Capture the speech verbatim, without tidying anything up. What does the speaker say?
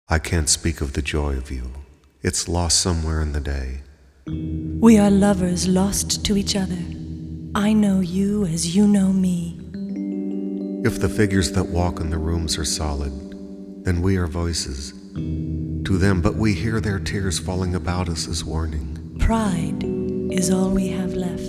I can't speak of the joy of you. It's lost somewhere in the day. We are lovers lost to each other. I know you as you know me. If the figures that walk in the rooms are solid, then we are voices to them, but we hear their tears falling about us as warning. Pride is all we have left.